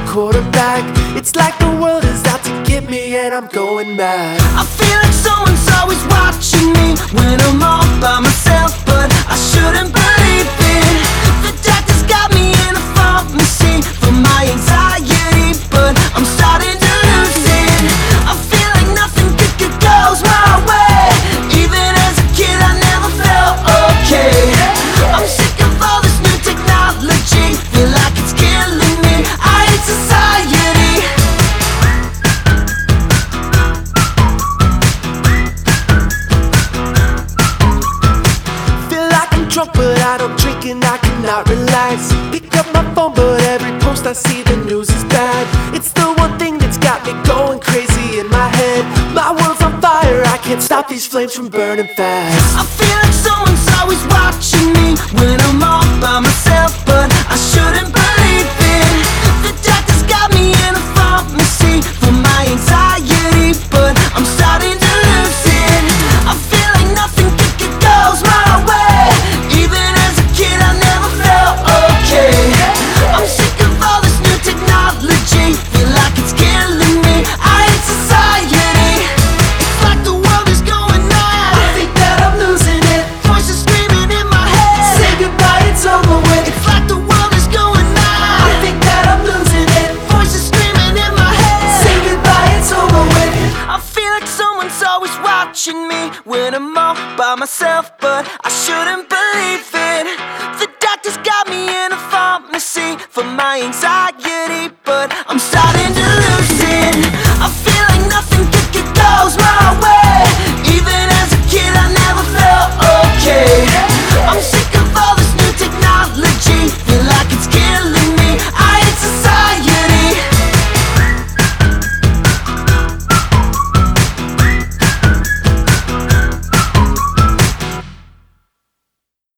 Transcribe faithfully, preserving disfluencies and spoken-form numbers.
quarterback. It's like the world is out to get me and I'm going mad. I feel like someone's always watching me when I'm all by myself, but I shouldn't believe it. The doctor's got me in a pharmacy for my anxiety, but I'm starting to lose it. I feel like nothing good, good goes my way. Even as a kid I never felt okay. I'm sick of all this new technology, feel like it's killing me. I hate society. Feel like I'm drunk but I don't drink and I cannot relax. Pick up my phone but every post I see the news is bad. It's the one thing that's got me going crazy in my head. My world's on fire, I can't stop these flames from burning fast. I feel like someone's always watching me when I'm all by myself, but I shouldn't believe it. The doctor's got me in a pharmacy for my anxiety, but I'm starting to lose it. I feel like nothing good, good goes my way. Even as a kid I never felt okay. I'm sick of all this new technology, feel like it's killing me. I hate society. It's like the world is going mad. I think that I'm losing it. Voices screaming in my head. Say goodbye, it's over with. It's like the world is going mad. I think that I'm losing it. Voices screaming in my head. Say goodbye, it's over with. I feel like someone's always watching me when I'm all by myself, but I shouldn't believe it. The doctor's got me in a pharmacy for my anxiety, but I'm starting to lose